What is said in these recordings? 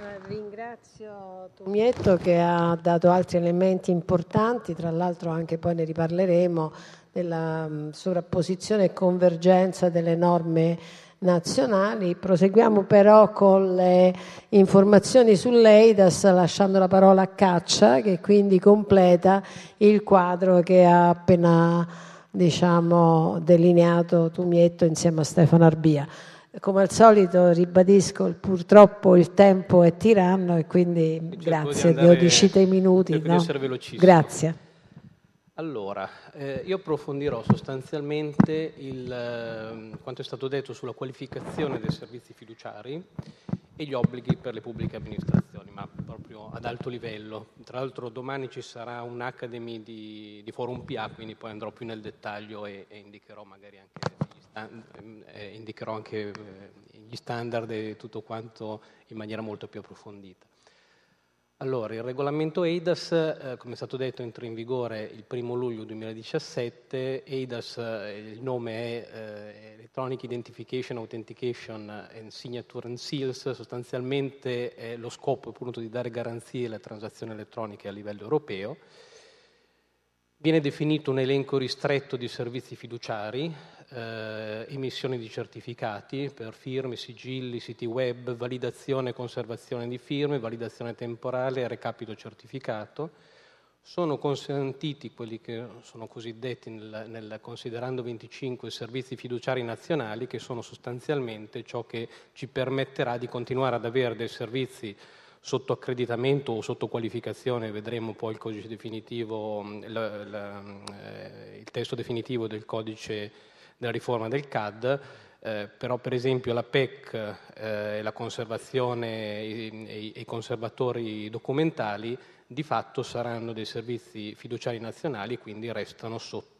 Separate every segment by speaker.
Speaker 1: Ringrazio Tumietto che ha dato altri elementi importanti, tra l'altro anche poi ne riparleremo, della sovrapposizione e convergenza delle norme nazionali. Proseguiamo però con le informazioni sull'EIDAS, lasciando la parola a Caccia, che quindi completa il quadro che ha appena delineato Tumietto insieme a Stefano Arbia. Come al solito ribadisco, purtroppo il tempo è tiranno e quindi grazie, 12 minuti.
Speaker 2: Cerco di essere velocissimo.
Speaker 1: Grazie.
Speaker 2: Allora, io approfondirò sostanzialmente quanto è stato detto sulla qualificazione dei servizi fiduciari e gli obblighi per le pubbliche amministrazioni, ma proprio ad alto livello. Tra l'altro domani ci sarà un'Academy di Forum PA, quindi poi andrò più nel dettaglio e indicherò magari anche gli standard e tutto quanto in maniera molto più approfondita. Allora, il regolamento EIDAS, come è stato detto, entra in vigore il 1 luglio 2017. EIDAS, il nome è Electronic Identification, Authentication and Signature and Seals. Sostanzialmente lo scopo è appunto di dare garanzie alle transazioni elettroniche a livello europeo. Viene definito un elenco ristretto di servizi fiduciari, emissione di certificati per firme, sigilli, siti web, validazione e conservazione di firme, validazione temporale e recapito certificato. Sono consentiti quelli che sono cosiddetti nel considerando 25 servizi fiduciari nazionali, che sono sostanzialmente ciò che ci permetterà di continuare ad avere dei servizi sotto accreditamento o sotto qualificazione. Vedremo poi il codice definitivo, il testo definitivo del codice della riforma del CAD, però per esempio la PEC, la conservazione e i conservatori documentali di fatto saranno dei servizi fiduciari nazionali, quindi restano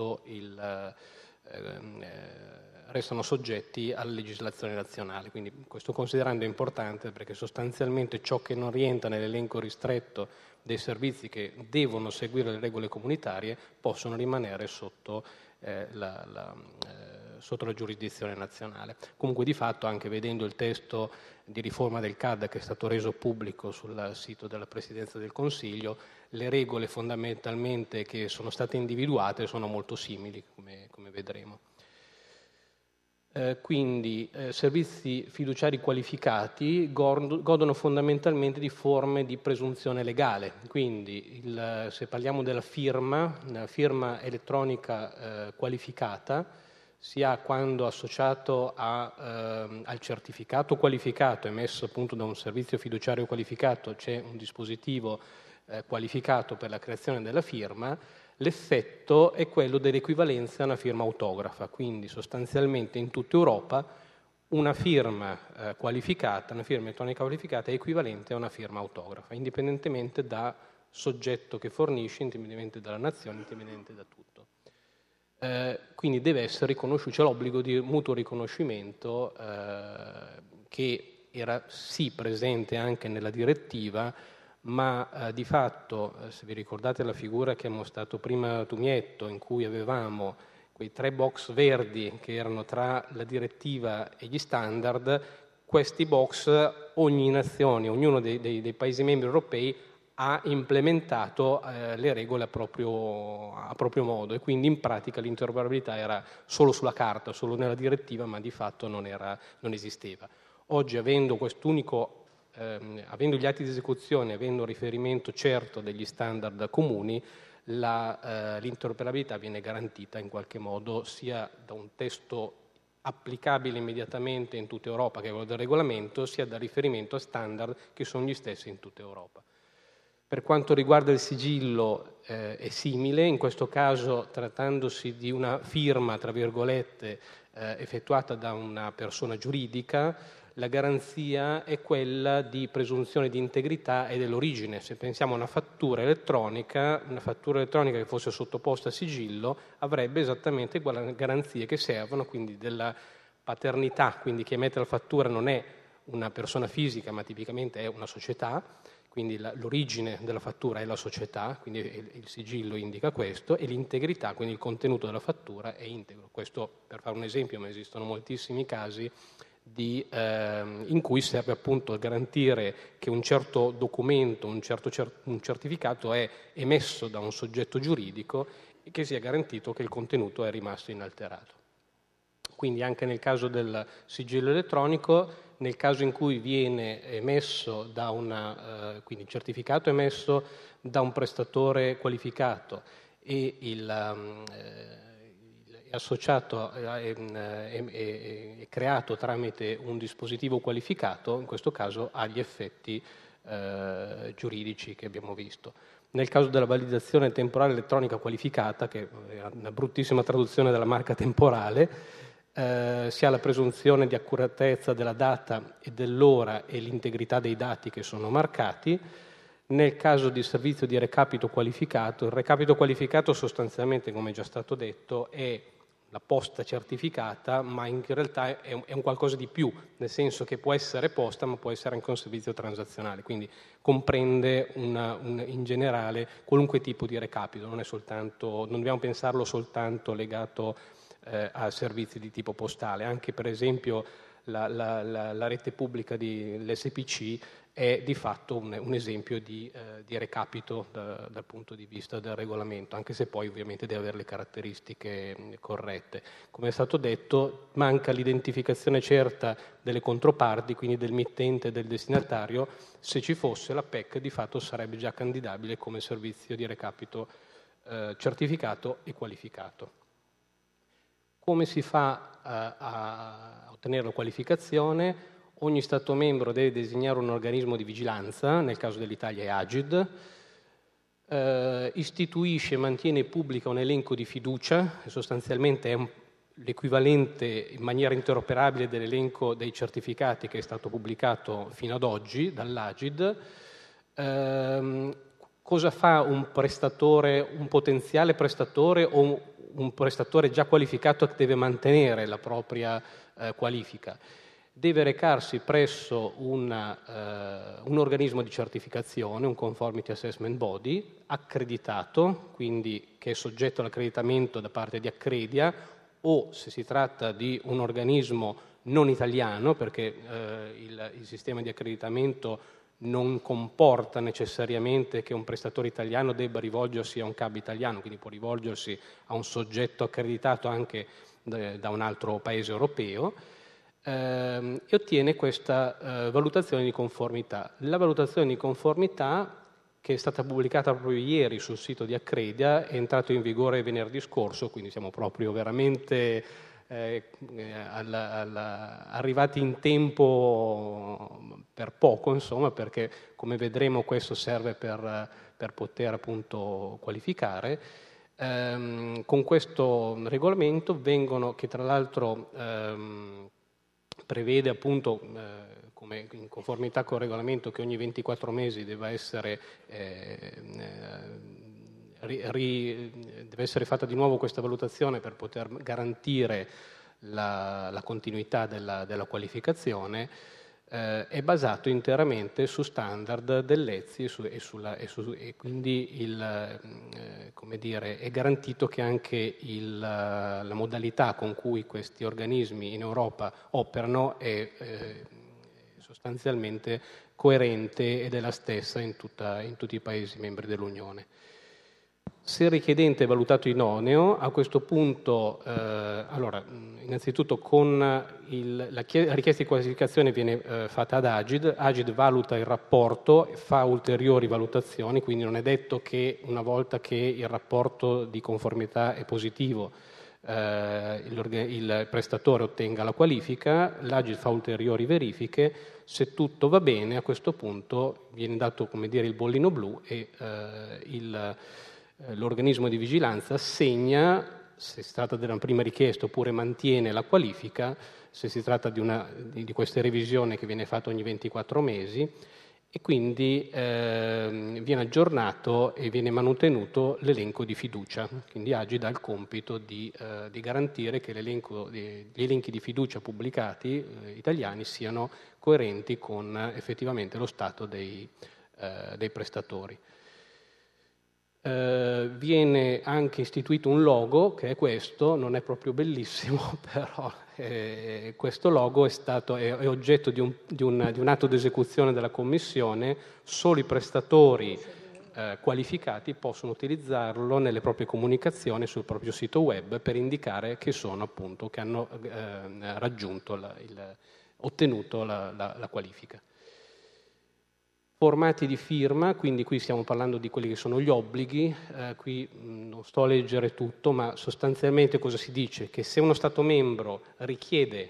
Speaker 2: soggetti alla legislazione nazionale. Quindi questo considerando è importante, perché sostanzialmente ciò che non rientra nell'elenco ristretto dei servizi che devono seguire le regole comunitarie possono rimanere sotto la giurisdizione nazionale. Comunque di fatto, anche vedendo il testo di riforma del CAD che è stato reso pubblico sul sito della Presidenza del Consiglio, le regole fondamentalmente che sono state individuate sono molto simili, come vedremo. Quindi servizi fiduciari qualificati godono fondamentalmente di forme di presunzione legale. Quindi se parliamo della firma elettronica qualificata, si ha quando associato al certificato qualificato emesso appunto da un servizio fiduciario qualificato c'è un dispositivo qualificato per la creazione della firma. L'effetto è quello dell'equivalenza a una firma autografa, quindi sostanzialmente in tutta Europa una firma qualificata, una firma elettronica qualificata è equivalente a una firma autografa, indipendentemente da soggetto che fornisce, indipendentemente dalla nazione, indipendentemente da tutto. Quindi deve essere riconosciuto, c'è l'obbligo di mutuo riconoscimento che era sì presente anche nella direttiva, ma di fatto, se vi ricordate la figura che ha mostrato prima Tumietto, in cui avevamo quei 3 box verdi che erano tra la direttiva e gli standard, questi box ogni nazione, ognuno dei Paesi membri europei ha implementato le regole a proprio modo, e quindi in pratica l'interoperabilità era solo sulla carta, solo nella direttiva, ma di fatto non esisteva. Oggi, avendo gli atti di esecuzione, avendo riferimento certo degli standard comuni, l'interoperabilità viene garantita in qualche modo sia da un testo applicabile immediatamente in tutta Europa, che è quello del regolamento, sia da riferimento a standard che sono gli stessi in tutta Europa. Per quanto riguarda il sigillo è simile, in questo caso trattandosi di una firma, tra virgolette, effettuata da una persona giuridica, la garanzia è quella di presunzione di integrità e dell'origine. Se pensiamo a una fattura elettronica che fosse sottoposta a sigillo avrebbe esattamente quelle garanzie che servono, quindi della paternità, quindi chi emette la fattura non è una persona fisica ma tipicamente è una società, quindi l'origine della fattura è la società, quindi il sigillo indica questo, e l'integrità, quindi il contenuto della fattura è integro. Questo per fare un esempio, ma esistono moltissimi casi in cui serve appunto a garantire che un certo documento, un certificato è emesso da un soggetto giuridico e che sia garantito che il contenuto è rimasto inalterato. Quindi anche nel caso del sigillo elettronico, nel caso in cui viene emesso quindi il certificato emesso da un prestatore qualificato e associato è creato tramite un dispositivo qualificato, in questo caso ha gli effetti giuridici che abbiamo visto. Nel caso della validazione temporale elettronica qualificata, che è una bruttissima traduzione della marca temporale, si ha la presunzione di accuratezza della data e dell'ora e l'integrità dei dati che sono marcati. Nel caso di servizio di recapito qualificato, il recapito qualificato sostanzialmente, come è già stato detto, è la posta certificata, ma in realtà è un qualcosa di più, nel senso che può essere posta, ma può essere anche un servizio transazionale, quindi comprende in generale qualunque tipo di recapito, non dobbiamo pensarlo soltanto legato a servizi di tipo postale. Anche per esempio la rete pubblica dell'SPC è di fatto un esempio di recapito dal punto di vista del regolamento, anche se poi ovviamente deve avere le caratteristiche corrette. Come è stato detto, manca l'identificazione certa delle controparti, quindi del mittente e del destinatario. Se ci fosse, la PEC di fatto sarebbe già candidabile come servizio di recapito certificato e qualificato. Come si fa a ottenere la qualificazione? Ogni Stato membro deve designare un organismo di vigilanza, nel caso dell'Italia è AGID, istituisce e mantiene e pubblica un elenco di fiducia, che sostanzialmente è l'equivalente in maniera interoperabile dell'elenco dei certificati che è stato pubblicato fino ad oggi dall'AGID. Cosa fa un prestatore, un potenziale prestatore o un prestatore già qualificato che deve mantenere la propria qualifica? Deve recarsi presso un organismo di certificazione, un Conformity Assessment Body, accreditato, quindi che è soggetto all'accreditamento da parte di Accredia, o se si tratta di un organismo non italiano, perché il sistema di accreditamento non comporta necessariamente che un prestatore italiano debba rivolgersi a un CAB italiano, quindi può rivolgersi a un soggetto accreditato anche da un altro paese europeo, e ottiene questa valutazione di conformità. La valutazione di conformità, che è stata pubblicata proprio ieri sul sito di Accredia, è entrato in vigore venerdì scorso, quindi siamo proprio veramente arrivati in tempo per poco, insomma, perché come vedremo questo serve per poter appunto qualificare. Con questo regolamento che tra l'altro prevede appunto come in conformità con il regolamento che ogni 24 mesi deve essere fatta di nuovo questa valutazione per poter garantire la continuità della qualificazione, è basato interamente su standard dell'ETSI e quindi come dire, è garantito che anche la modalità con cui questi organismi in Europa operano è sostanzialmente coerente ed è la stessa in tutti i Paesi membri dell'Unione. Se il richiedente è valutato idoneo, a questo punto, allora, innanzitutto con la richiesta di qualificazione viene fatta ad AGID, AGID valuta il rapporto, fa ulteriori valutazioni, quindi non è detto che una volta che il rapporto di conformità è positivo, il prestatore ottenga la qualifica, l'AGID fa ulteriori verifiche, se tutto va bene a questo punto viene dato, come dire, il bollino blu e l'organismo di vigilanza assegna, se si tratta della prima richiesta, oppure mantiene la qualifica, se si tratta di questa revisione che viene fatta ogni 24 mesi, e quindi viene aggiornato e viene mantenuto l'elenco di fiducia. Quindi AGID ha il compito di garantire che gli elenchi di fiducia pubblicati italiani siano coerenti con effettivamente lo stato dei prestatori. Viene anche istituito un logo, che è questo, non è proprio bellissimo, però questo logo è oggetto di un atto d'esecuzione della Commissione. Solo i prestatori qualificati possono utilizzarlo nelle proprie comunicazioni sul proprio sito web per indicare che hanno ottenuto la qualifica. Formati di firma, quindi qui stiamo parlando di quelli che sono gli obblighi, qui non sto a leggere tutto, ma sostanzialmente cosa si dice? Che se uno Stato membro richiede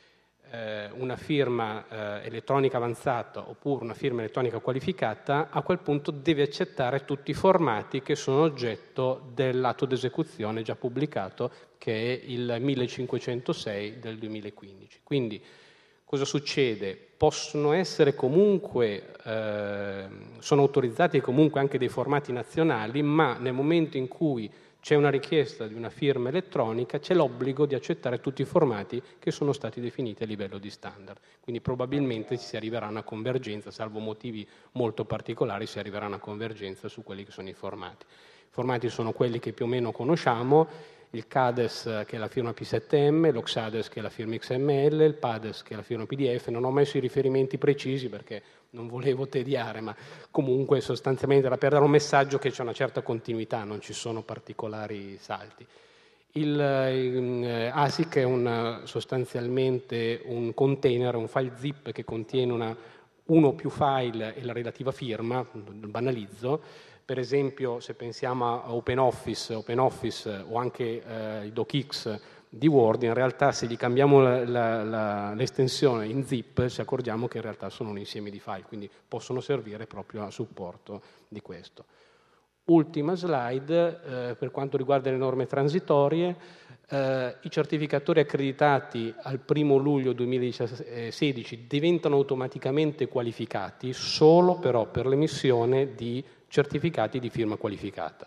Speaker 2: una firma elettronica avanzata oppure una firma elettronica qualificata, a quel punto deve accettare tutti i formati che sono oggetto dell'atto d'esecuzione già pubblicato, che è il 1506 del 2015. Quindi cosa succede? Possono essere comunque, sono autorizzati comunque anche dei formati nazionali, ma nel momento in cui c'è una richiesta di una firma elettronica c'è l'obbligo di accettare tutti i formati che sono stati definiti a livello di standard. Quindi probabilmente si arriverà a una convergenza, salvo motivi molto particolari, si arriverà a una convergenza su quelli che sono i formati. I formati sono quelli che più o meno conosciamo: il CADES, che è la firma P7M, lo XADES, che è la firma XML, il PADES, che è la firma PDF. Non ho messo i riferimenti precisi perché non volevo tediare, ma comunque sostanzialmente era per dare un messaggio che c'è una certa continuità, non ci sono particolari salti. Il ASIC è sostanzialmente un container, un file zip che contiene uno o più file e la relativa firma, banalizzo. Per esempio, se pensiamo a OpenOffice o anche i DocX di Word, in realtà se gli cambiamo l'estensione in zip ci accorgiamo che in realtà sono un insieme di file, quindi possono servire proprio a supporto di questo. Ultima slide, per quanto riguarda le norme transitorie, i certificatori accreditati al 1 luglio 2016 diventano automaticamente qualificati solo però per l'emissione di certificati di firma qualificata.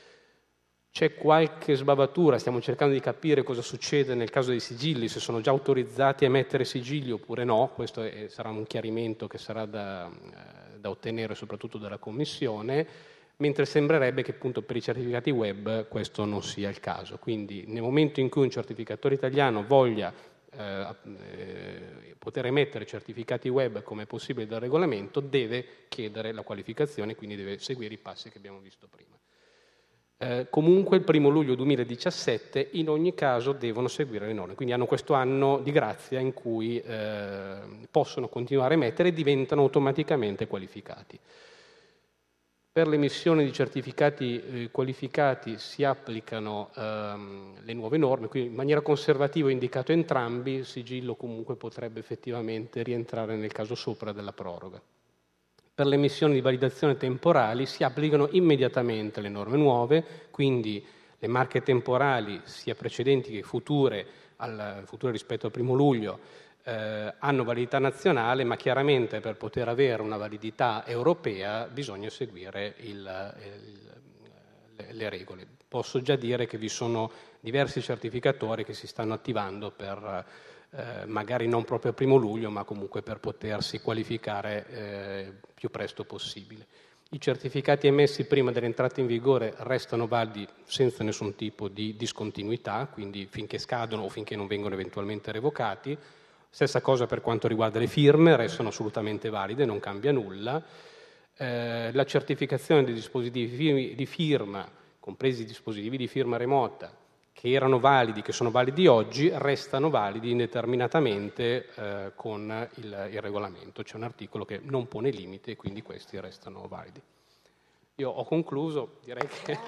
Speaker 2: C'è qualche sbavatura, stiamo cercando di capire cosa succede nel caso dei sigilli, se sono già autorizzati a emettere sigilli oppure no. Questo sarà un chiarimento che sarà da ottenere soprattutto dalla Commissione, mentre sembrerebbe che appunto per i certificati web questo non sia il caso. Quindi nel momento in cui un certificatore italiano voglia poter emettere certificati web come è possibile dal regolamento, deve chiedere la qualificazione, quindi deve seguire i passi che abbiamo visto prima. Comunque il 1 luglio 2017 in ogni caso devono seguire le norme, quindi hanno questo anno di grazia in cui possono continuare a emettere e diventano automaticamente qualificati. Per l'emissione di certificati qualificati si applicano le nuove norme, quindi in maniera conservativa ho indicato entrambi. Il sigillo comunque potrebbe effettivamente rientrare nel caso sopra della proroga. Per le emissioni di validazione temporali si applicano immediatamente le norme nuove, quindi le marche temporali, sia precedenti che future rispetto al 1 luglio, hanno validità nazionale, ma chiaramente per poter avere una validità europea bisogna seguire le regole. Posso già dire che vi sono diversi certificatori che si stanno attivando per magari non proprio al 1 luglio, ma comunque per potersi qualificare più presto possibile. I certificati emessi prima dell'entrata in vigore restano validi senza nessun tipo di discontinuità, quindi finché scadono o finché non vengono eventualmente revocati. Stessa cosa per quanto riguarda le firme, restano assolutamente valide, non cambia nulla. La certificazione dei dispositivi di firma, compresi i dispositivi di firma remota, che erano validi, che sono validi oggi, restano validi indeterminatamente con il regolamento. C'è un articolo che non pone limite e quindi questi restano validi. Io ho concluso, direi che